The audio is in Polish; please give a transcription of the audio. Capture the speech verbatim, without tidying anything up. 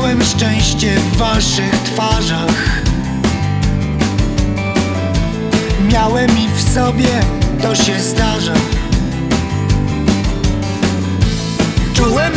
Czułem szczęście w waszych twarzach. Miałem i w sobie, to się zdarza. Czułem